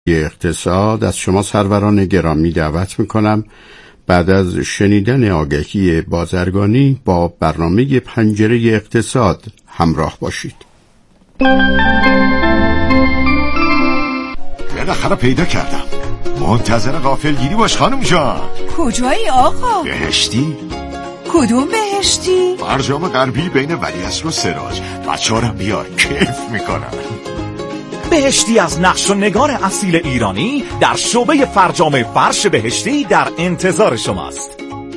اقتصاد از شما سروران گرامی دعوت میکنم بعد از شنیدن آگهی بازرگانی با برنامه پنجره اقتصاد همراه باشید. بالاخره پیدا کردم. منتظر غافلگیری باش خانم جان. کجایی آقا؟ بهشتی؟ کدوم بهشتی؟ فرجام غربی بین ولیعصر و سراج. بچه‌هارم بیار کیف میکنم. بهشتی از نقش و نگار اصیل ایرانی در شعبه فرجام فرش بهشتی در انتظار شماست.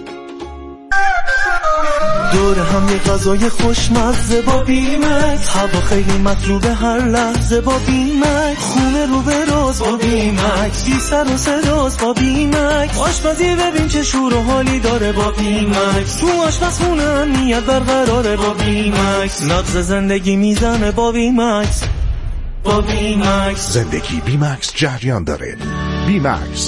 دور هم یه غذای خوشمزه با بیمکس، هوا خیلی مطلوبه هر لحظه با بیمکس، خونه رو به راز با بیمکس، بی سر و صداست با بیمکس، آشپزی ببین چه شور و حالی داره با بیمکس، تو آشپزخونه امنیت برقراره با بیمکس، نبض زندگی میزنه با بیمکس. با بیمکس زندگی بیمکس جریان داره. بیمکس.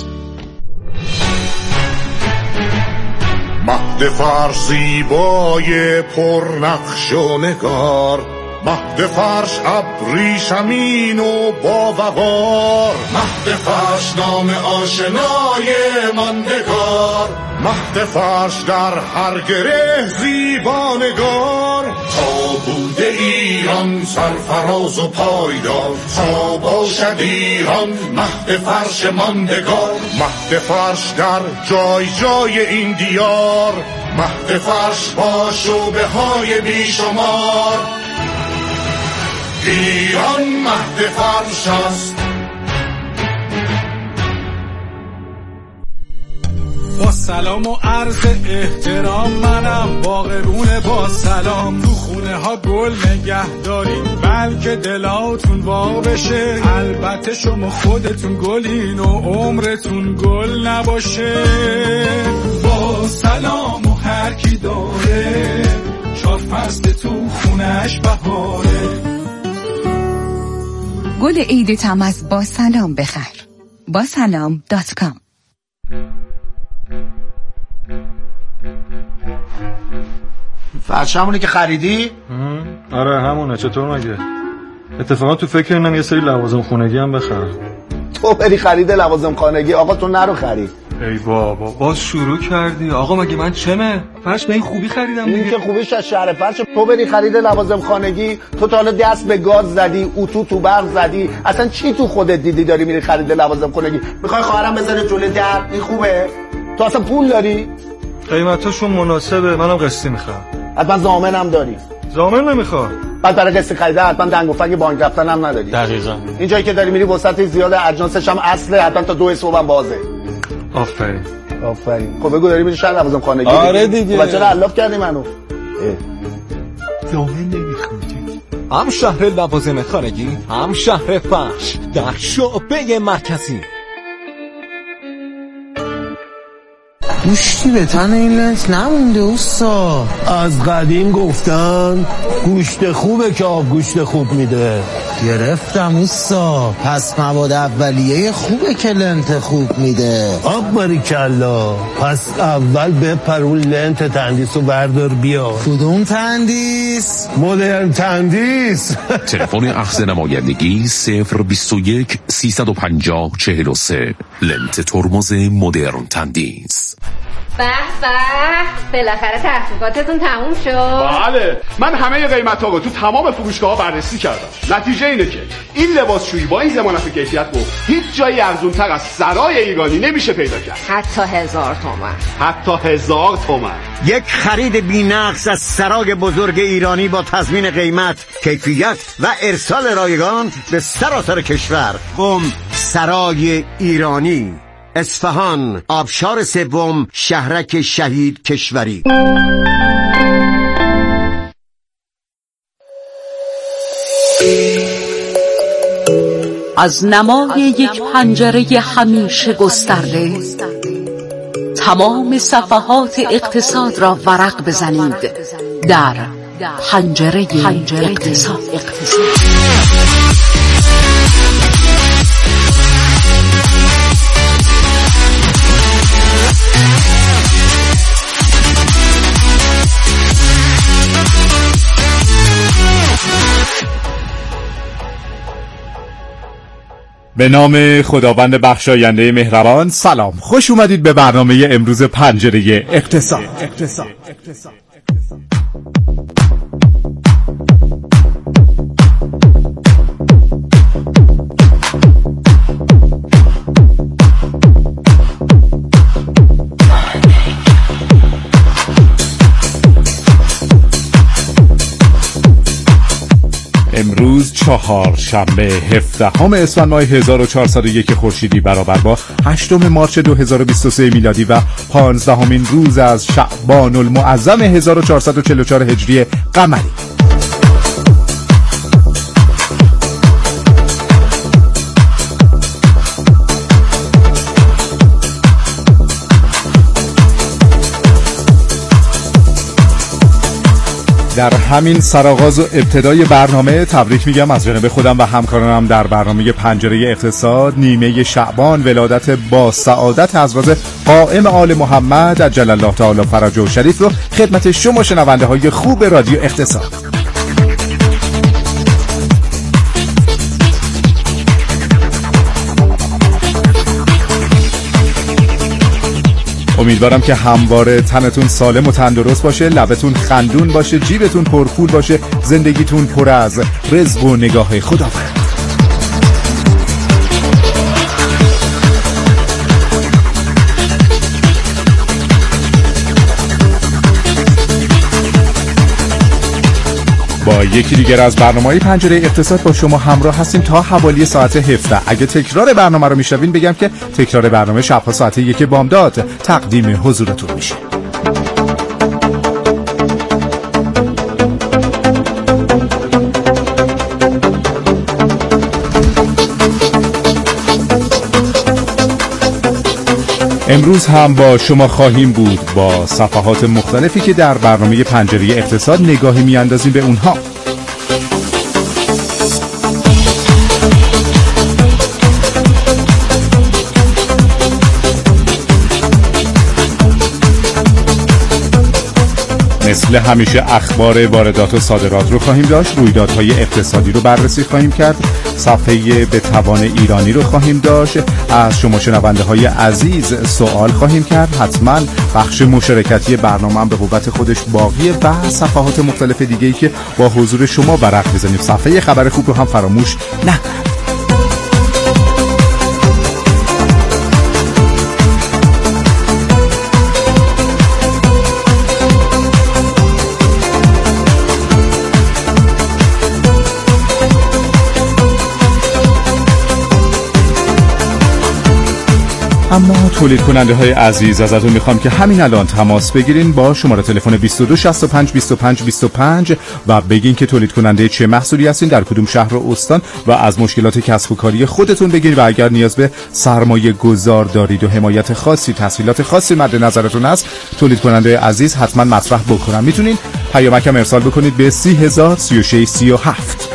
مهد فرش زیبای پرنقش و نگار، مهد فرش ابریشمین و با وقار، مهد فرش نام آشنای ماندگار، مهد فرش در هر گره زیبانگار، تا بوده ایران سرفراز و پایدار، تا باشد ایران مهد فرش ماندگار، مهد فرش در جای جای این دیار، مهد فرش با شعبه های بیشمار، ایران مهد فرش است. با سلام و عرض احترام منم باقرون با سلام، تو خونه ها گل نگه دارین بلکه دلاتون وا بشه، البته شما خودتون گلین و عمرتون گل نباشه. با سلام و هر کی داره شاد فصل تو خونش بهاره. گل عیدتم از با سلام بخر. با سلام.com. فرش همونه که خریدی؟ آره همونه. چطور مگه؟ اتفاقا تو فکر اینم یه سری لوازم خونگی هم بخرم. تو بری خرید لوازم خانگی؟ آقا تو نرو خرید. ای بابا باز شروع کردی. آقا مگه من چمه؟ فرش به این خوبی خریدم دیگه. این که خوبیش از شهر فرش. تو بری خرید لوازم خانگی، تو تا حالا دست به گاز زدی، اتو تو برق زدی، اصلا چی تو خودت دیدی داری میری خرید لوازم خانگی؟ میخوای خواهرم بذاره جلوی در؟ این خوبه؟ تو اصلا پول داری؟ قیمتاشون مناسبه، منم قسطی میخوام. حتما ضامنم داری؟ ضامن نمیخوام. بعد برای قسط خریده حتما دنگ و فنگ بانک رفتن هم نداری. دقیقاً. این جایی که داری میری وسط زیاد اجناسش هم اصله، حتما تا 2 صبح هم بازه. آفرین. خب بگو داری میری شهر لوازم خانگی؟ آره دیگه. بچه رو علاف کردی منو. ضامن نمیخوام. هم شهر لوازم خانگی، هم شهر فرش در شعبه مرکزی. گوشتی به تن این لنت نمونده اوستا. از قدیم گفتن گوشت خوبه که آب گوشت خوب میده. گرفتم اوستا. پس مواد اولیه خوبه که لنت خوب میده. باریکلا. پس اول بپرون لنت تندیس و بردار بیا. کدوم تندیس؟ مدرن تندیس. تلفن اخذ نمایندگی 021 350 43. لنت ترمز مدرن تندیس. به به، بالاخره تحقیقاتتون تموم شد؟ بله، من همه قیمت‌ها رو تو تمام فروشگاه‌ها بررسی کردم. نتیجه اینه که این لباسشویی با این ضمانت کیفیت رو هیچ جایی ارزان‌تر از سرای ایرانی نمیشه پیدا کرد. حتی 1000 تومان. حتی 1000 تومان. یک خرید بی‌نقص از سرای بزرگ ایرانی با تضمین قیمت، کیفیت و ارسال رایگان به سراسر کشور. سرای ایرانی، اصفهان، آبشار سوم، شهرک شهید کشوری. از نمای یک پنجره همیشه گسترده تمام صفحات اقتصاد را ورق بزنید در پنجره اقتصاد. به نام خداوند بخشاینده مهربان. سلام، خوش اومدید به برنامه امروز پنجره اقتصاد. امروز چهارشنبه 17 اسفند ماه 1401 خورشیدی برابر با 8 مارس 2023 میلادی و 15مین روز از شعبان المعظم 1444 هجری قمری. در همین سرآغاز و ابتدای برنامه تبریک میگم از جانب خودم و همکارانم در برنامه پنجره اقتصاد نیمه شعبان ولادت با سعادت حضرت قائم آل محمد عجل الله تعالی فرجه و شریف رو خدمت شما شنونده های خوب رادیو اقتصاد. امیدوارم که همواره تنتون سالم و تندرست باشه، لبتون خندون باشه، جیبتون پرپول باشه، زندگیتون پر از رزق و نگاه خداوند. با یکی دیگر از برنامه‌های پنجره اقتصاد با شما همراه هستیم تا حوالی ساعت 17. اگه تکرار برنامه رو میشنوین بگم که تکرار برنامه شب‌ها ساعت 1 بامداد تقدیم حضورتون میشه. امروز هم با شما خواهیم بود با صفحات مختلفی که در برنامه پنجره اقتصاد نگاهی میاندازیم به اونها. مثل همیشه اخبار واردات و صادرات رو خواهیم داشت، رویدادهای اقتصادی رو بررسی خواهیم کرد، صفحه به توان ایرانی رو خواهیم داشت، از شما شنونده های عزیز سوال خواهیم کرد، حتما بخش مشارکتی برنامه هم به قوت خودش باقیه و صفحات مختلف دیگه‌ای که با حضور شما ورق بزنیم. صفحه خبر خوب رو هم فراموش نکنید. اما تولید کننده های عزیز ازتون میخوام که همین الان تماس بگیرین با شماره تلفن 22 65 25 25 و بگین که تولید کننده چه محصولی هستین، در کدوم شهر و استان و از مشکلات کسب و کاری خودتون بگین و اگر نیاز به سرمایه گذار دارید و حمایت خاصی، تسهیلات خاصی مد نظرتون هست، تولید کننده عزیز حتما مطرح بکنن. میتونین پیامکم ارسال بکنید به 3003637.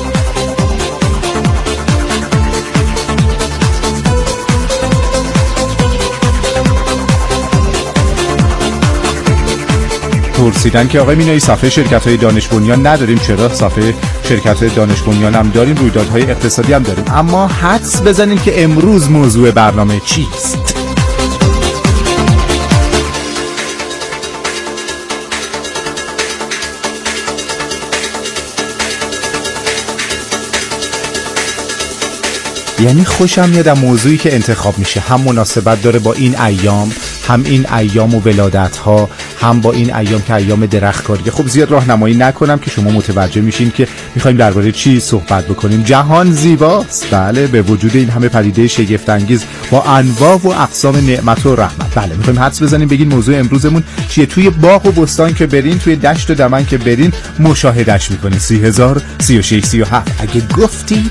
پرسیدن که آقای مینایی صفحه شرکت‌های دانش بنیان نداریم، چرا؟ صفحه شرکت دانش بنیان هم داریم، رویدادهای اقتصادی هم داریم، اما حدس بزنین که امروز موضوع برنامه چیست؟ یعنی خوشم میاد موضوعی که انتخاب میشه هم مناسبت داره با این ایام، هم این ایام و ولادت ها، هم با این ایام که ایام درختکاری. خب زیاد راهنمایی نکنم که شما متوجه میشین که میخوایم درباره چی صحبت بکنیم. جهان زیباست، بله، به وجود این همه پدیده شگفت انگیز با انواع و اقسام نعمت و رحمت. بله، میخوایم حدس بزنیم بگین موضوع امروزمون چیه. توی باغ و بستان که برین، توی دشت و دمن که برین مشاهدهش میکنین. 3003637 اگه گفتید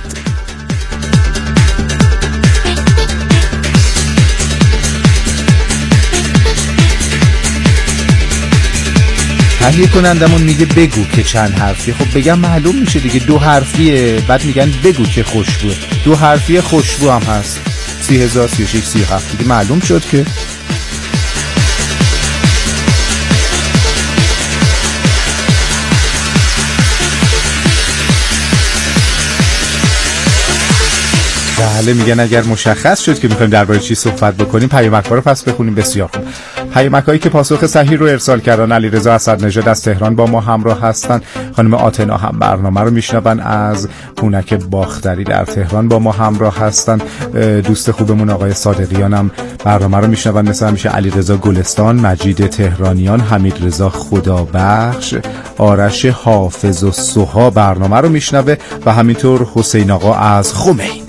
تهیه کنندمون میگه بگو که چند حرفیه. خب بگم معلوم میشه دیگه، 2 حرفیه، بعد میگن بگو که خوشبوه. 2 حرفیه خوشبو هم هست. 3003637 دیگه معلوم شد که بله میگن اگر مشخص شد که میخوایم درباره چی صحبت بکنیم پیامک‌ها رو پس بخونیم. بسیار خوب. پیامک‌هایی که پاسخ صحیح رو ارسال کردن. علیرضا اسدنژاد از تهران با ما همراه هستن. خانم آتنا هم برنامه رو میشنون از پونک باختری در تهران با ما همراه هستن. دوست خوبمون آقای صادقیان هم برنامه رو میشنون مثل همیشه. علیرضا گلستان، مجید تهرانیان، حمید رضا خدابخش، آرش حافظ و سوها برنامه رو میشنوه و همینطور حسین آقا از خمین.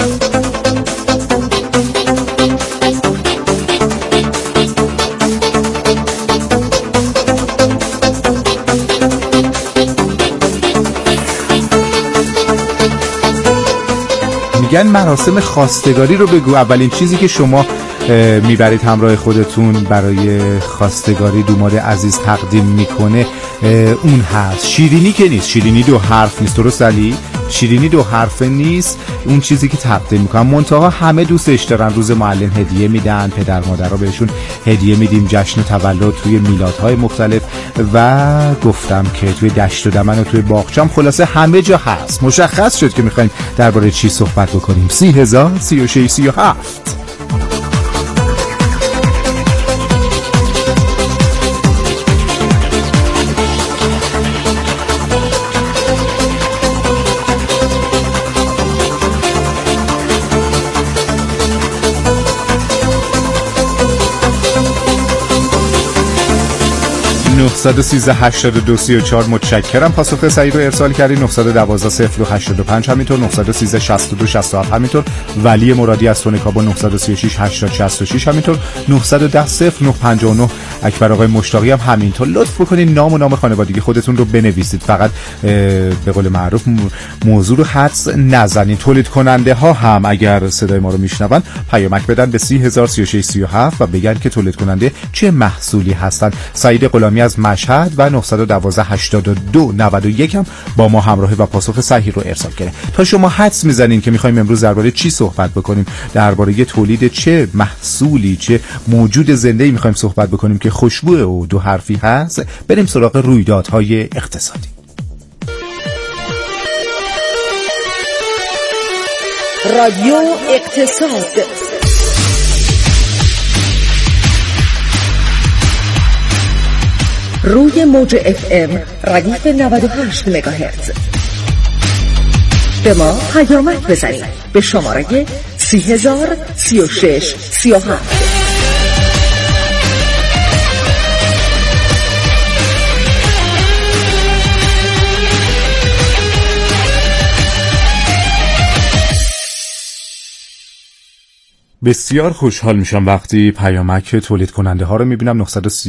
میگن مراسم خواستگاری رو بگو. اولین چیزی که شما میبرید همراه خودتون برای خواستگاری دوماد عزیز تقدیم میکنه اون هست. شیرینی که نیست، شیرینی دو حرف نیست، درست علی؟ شیرینی دو حرف نیست. اون چیزی که تقدیم میکنن منتها همه دوستش دارن. روز معلم هدیه میدن، پدر مادرها بهشون هدیه میدیم، جشن تولد توی میلادهای مختلف و گفتم که توی دشت و دمن و توی باغچم، خلاصه همه جا هست. مشخص شد که میخوایم درباره چی صحبت بکنیم. 30,000 36 37. (913-82-34) متشکرم. پاسخ صحیح رو ارسال کردید. 912-085 همینطور 913-62-67 همینطور. ولی مرادی از تونکابا 936-80-66 همینطور 910-0959. اکبر آقای مشتاقی هم همینطور. لطف بکنید نام و نام خانوادگی خودتون رو بنویسید. فقط به قول معروف موضوع رو حدس نزنید. تولید کننده ها هم اگر صدای ما رو میشنون پیامک بدن به 30,036-37 و بگن که تولید کننده چه محصولی هستن. سعید غلامی از مشهد و 912-82-91 هم با ما همراهه و پاسخ صحیح رو ارسال کرده. تا شما حدس میزنین که میخوایم امروز درباره چی صحبت بکنیم، درباره تولید چه محصولی، چه موجود زنده‌ای میخوایم صحبت بکنیم که خوشبو و دو حرفی هست، بریم سراغ رویدادهای اقتصادی. رادیو اقتصاد. روی موج FM ردیف 98 مگاهرتز. به ما پیامک بزنید به شماره 30,036-37. بسیار خوشحال میشم وقتی پیامک تولید کننده ها رو میبینم.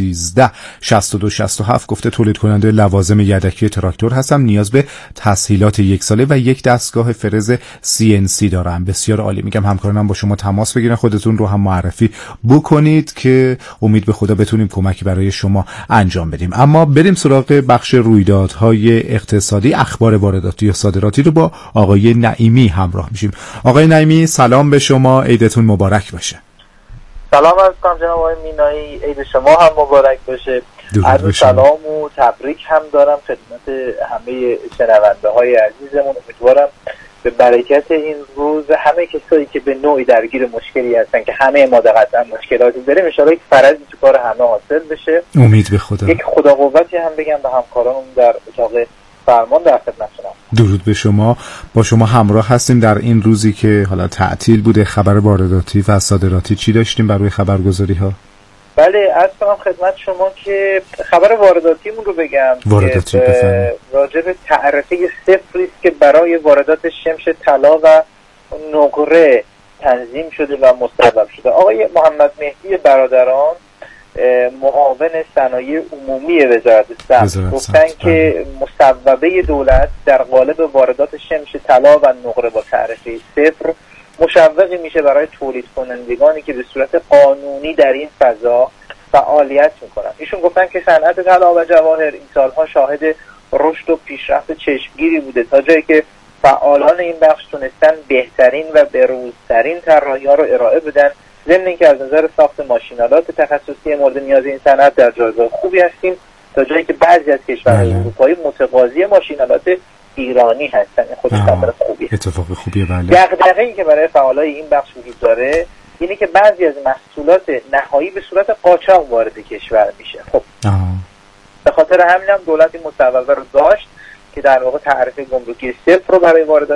913-62-67 گفته تولید کننده لوازم یدکی تراکتور هستم، نیاز به تسهیلات 1 ساله و یک دستگاه فرز CNC دارم. بسیار عالی. میگم همکارانم با شما تماس بگیرن، خودتون رو هم معرفی بکنید که امید به خدا بتونیم کمکی برای شما انجام بدیم. اما بریم سراغ بخش رویدادهای اقتصادی. اخبار وارداتی و صادراتی رو با آقای نعیمی همراه میشیم. آقای نعیمی سلام به شما، عیدتون مبارک باشه. سلام عرض کنم جناب آقای مینایی، عید شما هم مبارک باشه. عرض سلام و تبریک هم دارم خدمت همه شنونده های عزیزمون. امیدوارم به برکت این روز همه کسایی که به نوعی درگیر مشکلی هستن که همه ما قطعا مشکلاتی داریم، ان شاءالله یک فرجی تو کار همه حاصل بشه. امید به خدا. یک خدا قوتی هم بگم به همکارانم در اتاق فرمان در خدمتتونم. درود به شما. با شما همراه هستیم در این روزی که حالا تعطیل بوده. خبر وارداتی و صادراتی چی داشتیم برای خبرگزاری ها؟ بله عرض کنم خدمت شما که خبر وارداتیمون رو بگم. وارداتی راجع به تعرفه صفری است که برای واردات شمش طلا و نقره تنظیم شده و مصوب شده. آقای محمد مهدی برادران معاون صنایع عمومی وزارت صنعت گفتن که مصوبه دولت در قالب واردات شمش طلا و نقره با تعرفه صفر مشوقی میشه برای تولید کنندگانی که به صورت قانونی در این فضا فعالیت میکنن. ایشون گفتن که صنعت طلا و جواهر این سالها شاهد رشد و پیشرفت چشمگیری بوده، تا جایی که فعالان این بخش تونستن بهترین و بروزترین طراحی‌ها رو ارائه بدن، ضمن اینکه از نظر ساخت ماشینالات تخصصی مورد نیاز این صنعت در جایگاه خوبی هستیم، تا جایی که بعضی از کشورهای اروپایی متقاضی ماشینالات ایرانی هستن. خودش خبر خوبیه، اتفاق خوبیه. بله. دغدغه‌ای که برای فعالای این بخش وجود داره اینه که بعضی از محصولات نهایی به صورت قاچاق وارد کشور میشه. خب به خاطر همین هم دولت این مصوبه رو داشت که در واقع تعرفه گمرکی صفر رو برای واردات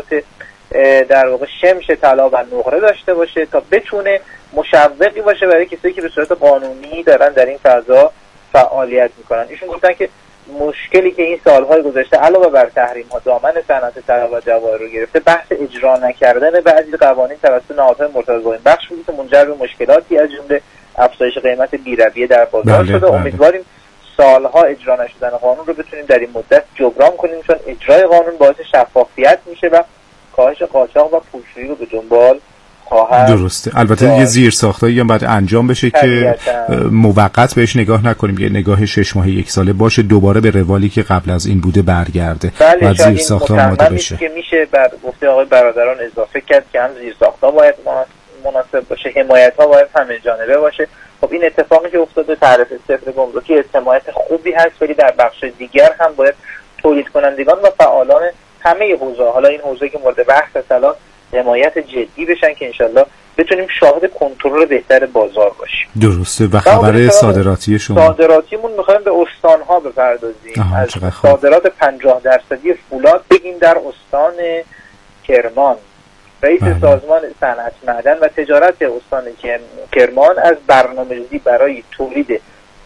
در واقع شمش، طلا و نقره داشته باشه تا بتونه مشوقی باشه برای کسایی که به صورت قانونی دارن در این فضا فعالیت میکنن. ایشون گفتن که مشکلی که این سالهای گذشته علاوه بر تحریم ها دامن صنعت طلا و جواهر رو گرفته، بحث اجرا نکردن بعضی قوانین توسط نهادهای مرتبط با این بخش بود که منجر به مشکلاتی از جمله افزایش قیمت بی‌رویه در بازار شده. امیدواریم سالها اجرا نشدن قانون رو بتونیم در این مدت جبران کنیم، چون اجرای قانون باعث شفافیت میشه و کاهش قاچاق و پولشویی رو به دنبال خواهد. درسته. البته یه زیرساختایی هم باید انجام بشه که موقت بهش نگاه نکنیم، یه نگاه 6 ماهه 1 ساله باشه، دوباره به روالی که قبل از این بوده برگرده. بله، و زیرساخت‌ها آماده بشه که میشه بر گفته آقای برادران اضافه کرد که هم زیرساخت‌ها باید مناسب باشه، حمایت‌ها باید همه جانبه باشه. خب این اتفاقی که افتاده تعرفه صفر گمرکی حمایت خوبی هست، ولی در بخش دیگر هم باید تولید کنندگان و فعالان همه حوزه، حالا این حوزه که مورد بحث الان، حمایت جدی بشن که انشالله بتونیم شاهد کنترل بهتر بازار باشیم. درسته. و خبر صادراتی شما؟ صادراتیمون میخوایم به استانها بپردازیم. از صادرات 50% فولاد بگیم در استان کرمان. رئیس سازمان صنعت معدن و تجارت استان کرمان از برنامه‌ریزی برای تولید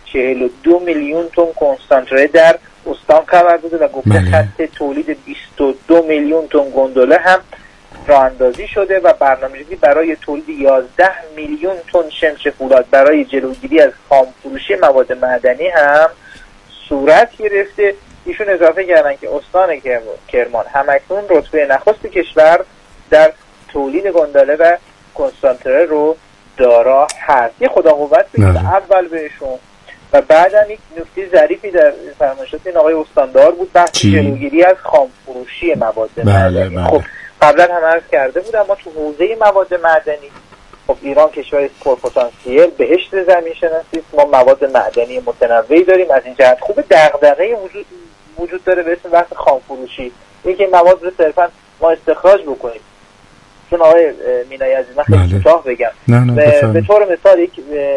42 میلیون تن کنسانتره در استان خبر داده و گفته خط تولید 22 میلیون تن گندله هم راه اندازی شده و برنامه‌ریزی برای تولید 11 میلیون تن شمش فولاد برای جلوگیری از خامفروشی مواد معدنی هم صورت گرفته. ایشون اضافه کردن که استان کرمان همکنون رتبه نخست کشور در تولید گندله و کنسانتره رو دارا هست. یه خدا قوت بگید اول بهشون. و بعدم یک نکته ظریفی در فرمایشات این آقای استاندار بود، بحث جلوگیری از خامفروشی مواد معدنی. خب قبلا هم عرض کرده بودم ما تو حوزه مواد معدنی، خب ایران کشور پرپتانسیل، بهشت زمین شناسی، ما مواد معدنی متنوعی داریم. از این جهت خوب دغدغه وجود داره به اسم بحث خامفروشی، اینکه مواد رو صرفا ما استخراج بکنیم. چون آقای مینای عزیز من خیلی کوتاه بگم، به طور مثال یک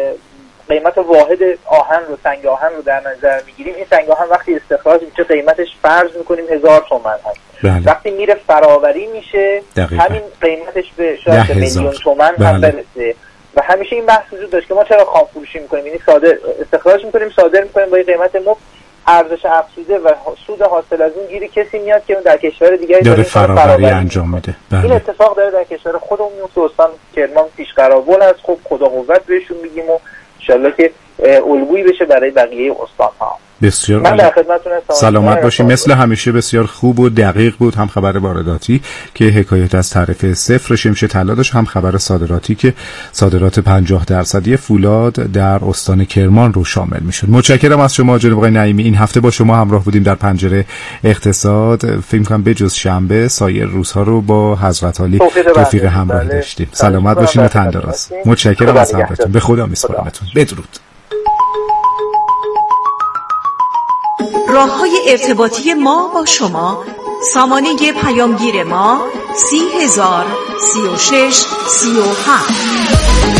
قیمت واحد آهن رو، سنگ آهن رو در نظر میگیریم. این سنگ آهن وقتی استخراج میشه قیمتش فرض میکنیم 1000 تومان هست. وقتی میره فراوری میشه همین قیمتش به شاید میلیون تومان هم برسه. و همیشه این بحث وجود داشت که ما چرا خام فروشی میکنیم، یعنی استخراج میکنیم، صادر میکنیم با این قیمت مفت، ارزش افزوده و سود حاصل از اون گیری کسی میاد که اون در کشور دیگری داره فراوری انجام میده. این اتفاق داره در کشور خودمون میفته. استان کرمان پیش قراول هست. خب خدا قوت بهشون میگیم و انشالله که الگویی بشه برای بقیه استان‌ها. بسیار من در خدمتتون هستم. سلامت باشین. مثل همیشه بسیار خوب و دقیق بود، هم خبر وارداتی که حکایت از تعرفه صفر شمش طلا داشت، هم خبر صادراتی که صادرات 50% فولاد در استان کرمان رو شامل میشد. متشکرم از شما جناب آقای نعیمی. این هفته با شما همراه بودیم در پنجره اقتصاد. فکر کنم بجز شنبه سایر روزها رو با حضرت علی توفیق همراهی داشتیم. سلامت باشین و تندرست. متشکرم از همراهیتون. به خدا میسپارمتون. بدرود. راه‌های ارتباطی ما با شما: سامانه پیامگیر ما 30036 37.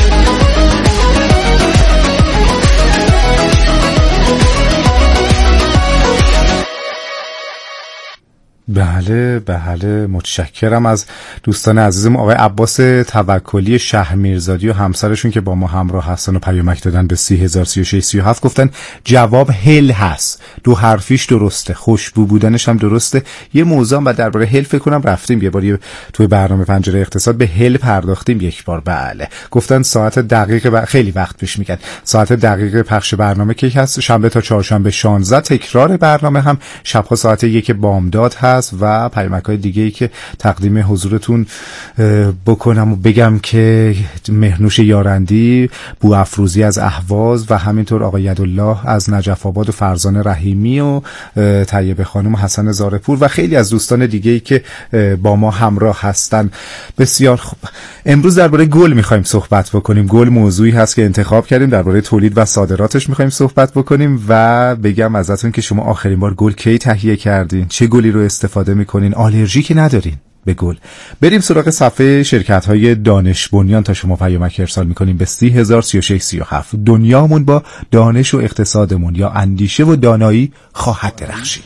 بله متشکرم از دوستان عزیزم. آقای عباس توکلی شهرمیرزادی و همسرشون که با ما همراه هستن و پیامک دادن به 30036 37 گفتن جواب هل هست، 2 حرفیش درسته، خوشبو بودنش هم درسته. یه موضوع و درباره هل فکر کنم رفتیم یه بار توی برنامه پنجره اقتصاد به هل پرداختیم یک بار. بله گفتن ساعت دقیق خیلی وقت پیش میگن ساعت دقیق پخش برنامه که هست شنبه تا چهارشنبه 16، تکرار برنامه هم شبها ساعت 1 بامداد هست و پیامک‌های دیگه‌ای که تقدیم حضورتون بکنم و بگم که مهنوش یارندی، بو افروزی از اهواز و همینطور آقای یدالله از نجف آباد و فرزانه رحیمی و طیبه خانم و حسن زارپور و خیلی از دوستان دیگه‌ای که با ما همراه هستن. بسیار خوب. امروز درباره گل می‌خوایم صحبت بکنیم. گل موضوعی هست که انتخاب کردیم، درباره تولید و صادراتش می‌خوایم صحبت بکنیم و بگم ازتون که شما آخرین بار گل کی تهیه کردین؟ چه گلی رو استفاده میکنین، آلرژی که ندارین به گل. بریم سراغ صفحه شرکت‌های دانش بنیان تا شما پیامک ارسال می‌کنیم به 30,03637. دنیامون با دانش و اقتصادمون یا اندیشه و دانایی خواهد درخشید.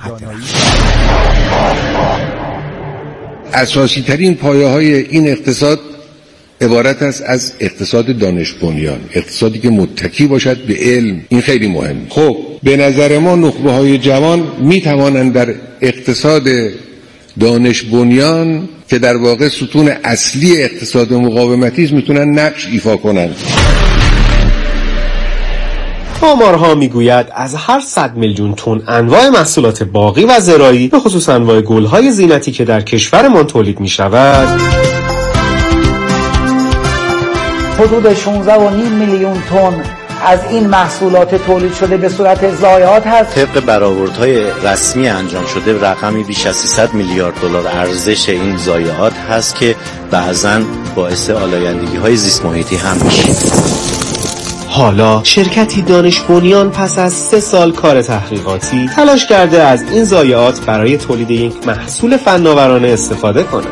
اساسی ترین پایه‌های این اقتصاد عبارت است از اقتصاد دانش بنیان، اقتصادی که متکی باشد به علم. این خیلی مهمه. خب به نظر ما نخبه‌های جوان می‌توانند در اقتصاد دانش بنیان که در واقع ستون اصلی اقتصاد مقاومتی است میتونن نقش ایفا کنند. آمارها میگوید از هر 100 میلیون تن انواع محصولات باغی و زراعی به خصوص انواع گل‌های زینتی که در کشورمان تولید میشود، حدود 16.5 میلیون تن از این محصولات تولید شده به صورت ضایعات هست. طبق برآوردهای رسمی انجام شده رقمی بیش از 300 میلیارد دلار ارزش این ضایعات هست که بعضاً باعث آلایندگی‌های زیست محیطی هم میشه. حالا شرکتی دانش بنیان پس از 3 سال کار تحقیقاتی تلاش کرده از این ضایعات برای تولید یک محصول فناورانه استفاده کند.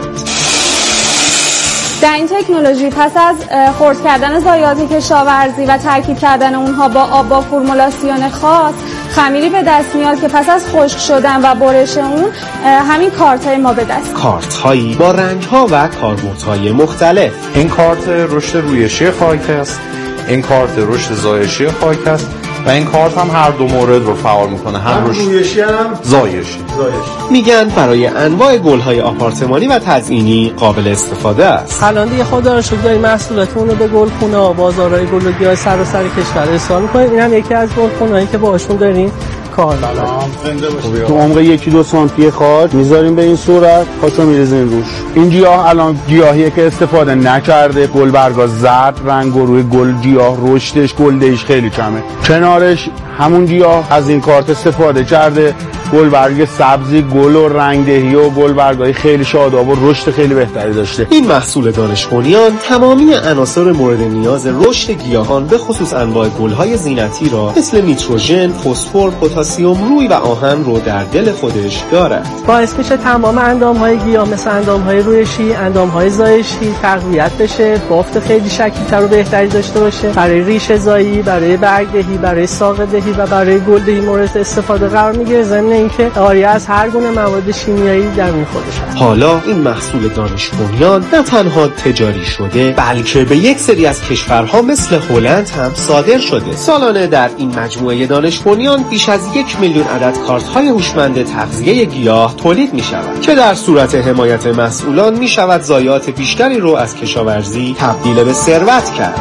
در این تکنولوژی پس از خرد کردن ضایعات کشاورزی و ترکیب کردن اونها با آب با فرمولاسیون خاص، خمیری به دست میاد که پس از خشک شدن و برش اون همین کارت‌های ما به دست. کارت‌هایی با رنگ‌ها و کاربردهای مختلف. این کارت رشد رویشی خاک است، این کارت رشد زایشی خاک است و این کارت هم هر دو مورد رو فعال میکنه، هم رویشی هم زایشی. میگن برای انواع گل‌های آپارتمانی و تزئینی قابل استفاده است. الان دیگه خدا رو شکر داریم محصولاتمون رو به گلخونه‌ها، بازارهای گل و گیاه سراسر کشور ارسال می‌کنیم. اینم یکی از گلخونه‌هایی که باهاشون داریم کار می‌کنیم. تو عمق 1-2 سانتی خاک میذاریم به این صورت، خاکو میریزیم روش. این گیاه الان گیاهیه که استفاده نکرده، گل برگا زرد رنگ و روی گل گیاه رشدش گلدهیش خیلی کمه. کنارش همون گیاه از این کارت استفاده کرده، گل برگ سبزی، گل و رنگدهی و گل برگای خیلی شاداب و رشد خیلی بهتری داشته. این محصول دانش بنیان تمامی عناصر مورد نیاز رشد گیاهان به خصوص انواع گل‌های زینتی را مثل نیتروژن، فسفر، پتاسیم، روی و آهن رو در دل خودش دارد. باعث میشه تمام اندام‌های گیاه مثل اندام‌های رویشی، اندام‌های زایشی تقویت بشه، بافت خیلی شکیل‌تر و بهتری داشته باشه، برای ریشه زایی، برای برگدهی، برای ساقه‌دهی و برای گلدهی مورد استفاده قرار میگیره. ضمن اینکه آری از هر گونه مواد شیمیایی درون خودش هست. حالا این محصول دانش بنیان نه تنها تجاری شده بلکه به یک سری از کشورها مثل هلند هم صادر شده. سالانه در این مجموعه دانش بنیان بیش از 1 میلیون عدد کارت‌های هوشمند تغذیه گیاه تولید می‌شود که در صورت حمایت مسئولان می‌شود ضایعات بیشتری رو از کشاورزی تبدیل به ثروت کرد.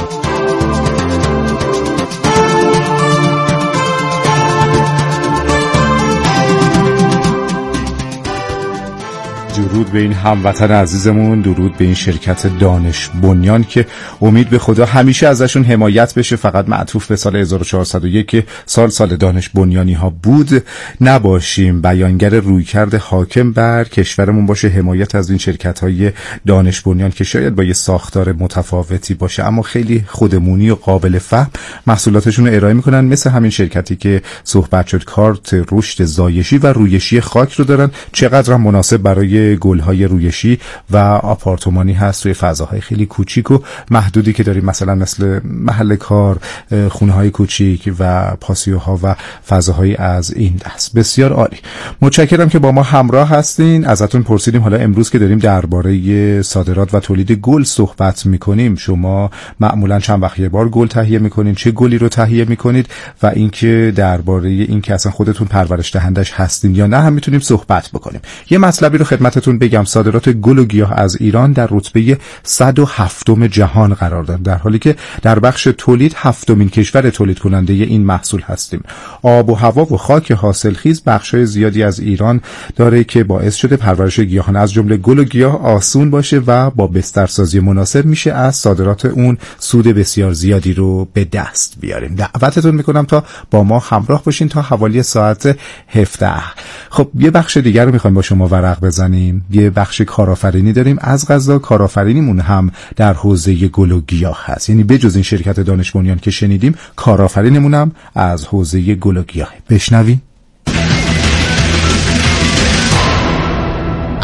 درود به این هموطن عزیزمون، درود به این شرکت دانش بنیان که امید به خدا همیشه ازشون حمایت بشه. فقط معطوف به سال 1401 که سال دانش بنیانی ها بود نباشیم. بیانگر رویکرد حاکم بر کشورمون باشه حمایت از این شرکت های دانش بنیان که شاید با یه ساختار متفاوتی باشه اما خیلی خودمونی و قابل فهم محصولاتشون رو ارائه میکنن، مثل همین شرکتی که صحبت شد کارت رشد زایشی و رویشی خاک رو دارن. چقدر مناسب برای گل‌های رویشی و آپارتمانی هست توی فضاهای خیلی کوچیک و محدودی که داریم، مثلا مثل محل کار، خونه‌های کوچیک و پاسیوها و فضاهایی از این دست. بسیار عالی، متشکرم که با ما همراه هستین. ازتون پرسیدیم حالا امروز که داریم درباره صادرات و تولید گل صحبت می‌کنیم، شما معمولاً چند وقت یه بار گل تهیه می‌کنید، چه گلی رو تهیه می‌کنید و اینکه درباره اینکه اصلا خودتون پرورش دهندش هستین یا نه هم می‌تونیم صحبت بکنیم. یه مطلبی رو خدمتتون بگم، صادرات گل و گیاه از ایران در رتبه 107م جهان قرار دارد، در حالی که در بخش تولید 7مین کشور تولید کننده این محصول هستیم. آب و هوا و خاک حاصلخیز بخشای زیادی از ایران داره که باعث شده پرورش گیاهان از جمله گل و گیاه آسون باشه و با بسترسازی مناسب میشه از صادرات اون سود بسیار زیادی رو به دست بیاریم. دعوتتون میکنم تا با ما همراه باشین تا حوالی ساعت 17. خب یه بخش دیگر رو میخوایم با شما ورق بزنیم، یه بخش کارآفرینی داریم. از قضا کارآفرینیمون هم در حوزه گل و گیاه هست، یعنی بجز این شرکت دانش بنیان که شنیدیم کارآفرینیمون هم از حوزه گل و گیاه. بشنویم.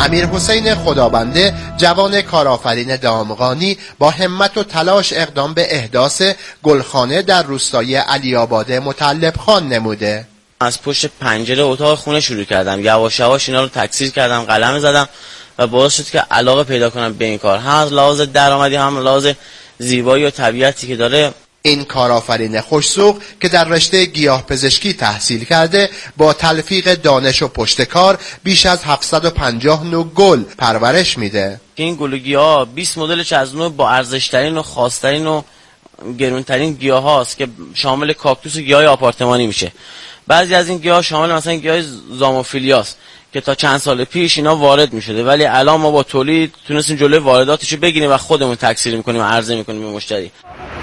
امیرحسین خدابنده جوان کارآفرین دامغانی با همت و تلاش اقدام به احداث گلخانه در روستای علی‌آباد مطلب خان نموده. از پشت پنجره اتاق خونه شروع کردم، یواش یواش اینا رو تکثیر کردم، قلمه زدم و باعث شد که علاقه پیدا کنم به این کار، هم از لحاظ درآمدی هم از لحاظ زیبایی و طبیعتی که داره. این کارآفرین خوش‌ذوق که در رشته گیاهپزشکی تحصیل کرده با تلفیق دانش و پشتکار بیش از 750 نوع گل پرورش میده. این گل و گیاه 20 مدل چزنو با ارزش‌ترین و خاص‌ترین و گرونترین گیاه هاست که شامل کاکتوس و گیاه آپارتمانی میشه. بعضی از این گیاه شامل مثلا گیاه زاموفیلیاست که تا چند سال پیش اینا وارد میشده، ولی الان ما با تولید تونستیم جلوی وارداتشو بگیریم و خودمون تکثیر میکنیم و عرضه میکنیم به مشتری.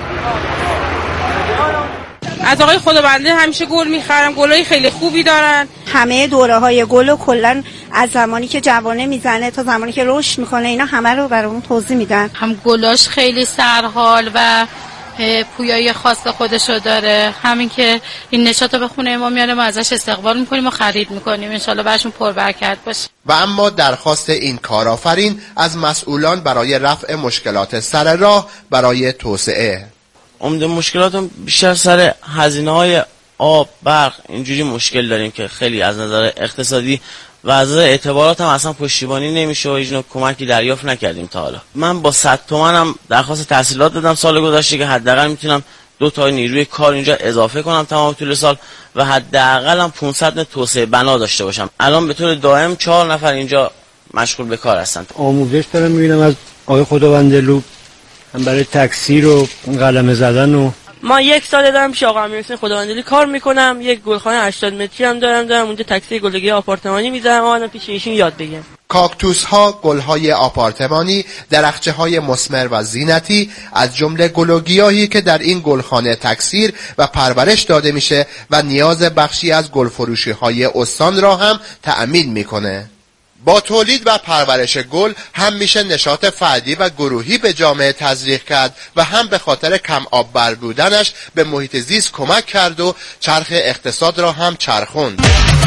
از آقای خدابنده همیشه گل میخرم، گلای خیلی خوبی دارن. همه دوره های گل و کلا از زمانی که جوانه میزنه تا زمانی که رشد میکنه اینا همه رو برامون توضیح میدن. هم گلاش خیلی سرحال و پویایی خاص خودشو داره، همین که این نشاط به خونه ما میاره ما ازش استقبال میکنیم و خرید میکنیم، انشالله برشون پربرکت باشه. و اما درخواست این کارآفرین از مسئولان برای رفع مشکلات سر راه برای توسعه. عمده مشکلاتون بیشتر سر هزینه‌های آب، برق، اینجوری مشکل داریم که خیلی از نظر اقتصادی و از نظر اعتبارات هم اصلا پشتیبانی نمیشه و هیچ نوع کمکی دریافت نکردیم تا حالا. من با 100 تومنم درخواست تحصیلات دادم سال گذشته که حداقل میتونم 2 تا نیروی کار اینجا اضافه کنم تمام طول سال و حداقل هم 500 متر توسعه بنا داشته باشم. الان به طور دائم 4 نفر اینجا مشغول به کار هستن. آموزش دارم میبینم از آقای خدابندلو هم برای تکثیر و قلمه زدن و ما 1 سال دارم پیش آقا امیرحسین خدابندلی کار میکنم. یک گلخانه 80 متری هم دارم اونجا تکثیر گلگی آپارتمانی میذارم. آقا پیش ایشون یاد بگیرم. کاکتوس ها، گل های آپارتمانی، درخچه های مثمر و زینتی از جمله گل و گیاهی که در این گلخانه تکثیر و پرورش داده میشه و نیاز بخشی از گل فروشی های استان را هم تأمین میکنه. با تولید و پرورش گل هم میشه نشاط فردی و گروهی به جامعه تزریق کرد و هم به خاطر کم آب بر بودنش به محیط زیست کمک کرد و چرخ اقتصاد را هم چرخوند.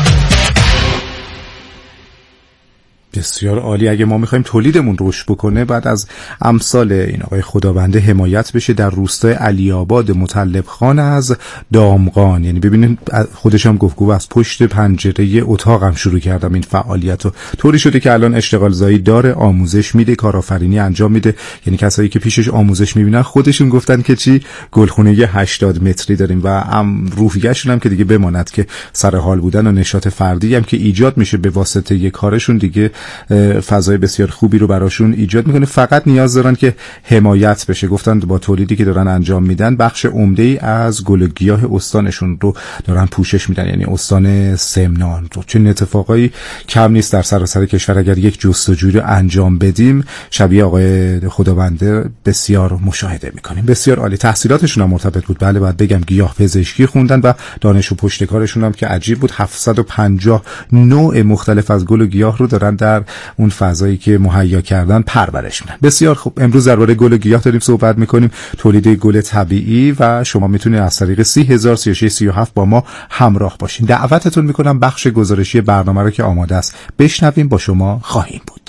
بسیار عالی. اگه ما میخوایم تولیدمون رشد بکنه بعد از امثال این آقای خدابنده حمایت بشه. در روستای علی‌آباد مطلب خان از دامغان، یعنی ببینید خودش هم گفت از پشت پنجره اتاقم شروع کردم این فعالیتو. طوری شده که الان اشتغال زایی داره، آموزش میده، کارآفرینی انجام میده. یعنی کسایی که پیشش آموزش میبینن خودشون گفتن که چی گلخونه 80 متری داریم و روحیه‌شون هم که دیگه بماند که سر حال بودن و نشاط فردی هم که ایجاد میشه به واسطه یک کارشون دیگه فضای بسیار خوبی رو براشون ایجاد میکنه. فقط نیاز دارن که حمایت بشه. گفتن با تولیدی که دارن انجام میدن بخش عمده‌ای از گل و گیاه استانشون رو دارن پوشش میدن، یعنی استان سمنان رو. چون اتفاقایی کم نیست در سراسر کشور. اگر یک جستجوی رو انجام بدیم شبیه آقای خدابنده بسیار مشاهده میکنیم. بسیار عالی. تحصیلاتشون هم مرتبط بود. بله باید بگم گیاه پزشکی خوندن و دانش و پشتکارشون هم که عجیب بود. 750 نوع مختلف از گل و گیاه رو دارن در اون فضایی که مهیا کردن پرورش میدن. بسیار خوب. امروز درباره گل و گیاه داریم صحبت میکنیم، تولید گل طبیعی، و شما میتونید از طریق 30,036,37 با ما همراه باشین. دعوتتون میکنم بخش گزارشی برنامه رو که آماده است بشنویم، با شما خواهیم بود.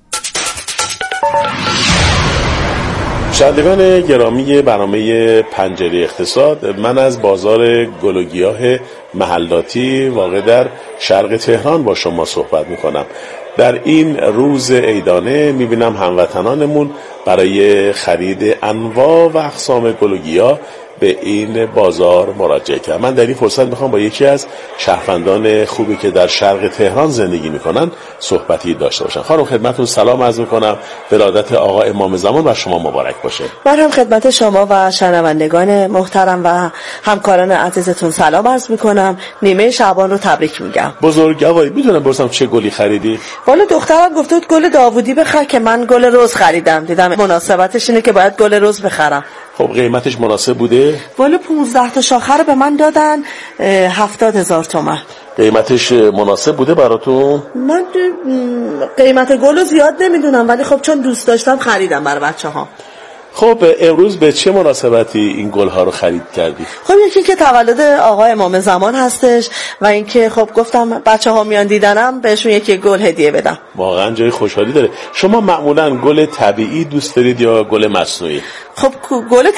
شنوندگان گرامی برنامه پنجره اقتصاد، من از بازار گل و گیاه محلاتی واقع در شرق تهران با شما صحبت میکنم. در این روز عیدانه میبینم هموطنانمون برای خرید انواع و اقسام گل و گیاه به این بازار مراجعه کردن. من در این فرصت میخوام با یکی از شهروندان خوبی که در شرق تهران زندگی میکنن صحبتی داشته باشم. خانم خدمتتون سلام عرض میکنم. ولادت آقا امام زمان و شما مبارک باشه. من هم خدمت شما و شنوندگان محترم و همکاران عزیزتون سلام عرض میکنم. نیمه شعبان رو تبریک میگم. بزرگواری میدونم برسم چه گلی خریدی؟ والا دخترم گفت بود گل داوودی بخر که من گل رز خریدم. دیدم مناسبتش اینه که باید گل رز بخرم. خب قیمتش مناسب بوده؟ والا 15 تا شاخه رو به من دادن 70,000 تومان. قیمتش مناسب بوده براتون؟ من قیمت گل رو زیاد نمیدونم ولی خب چون دوست داشتم خریدم برای بچه ها. خب امروز به چه مناسبتی این گل‌ها رو خرید کردی؟ خب یکی که تولد آقا امام زمان هستش و اینکه خب گفتم بچه‌ها میان دیدنم بهشون یکی گل هدیه بدم. واقعا جای خوشحالی داره. شما معمولا گل طبیعی دوست دارید یا گل مصنوعی؟ خب گل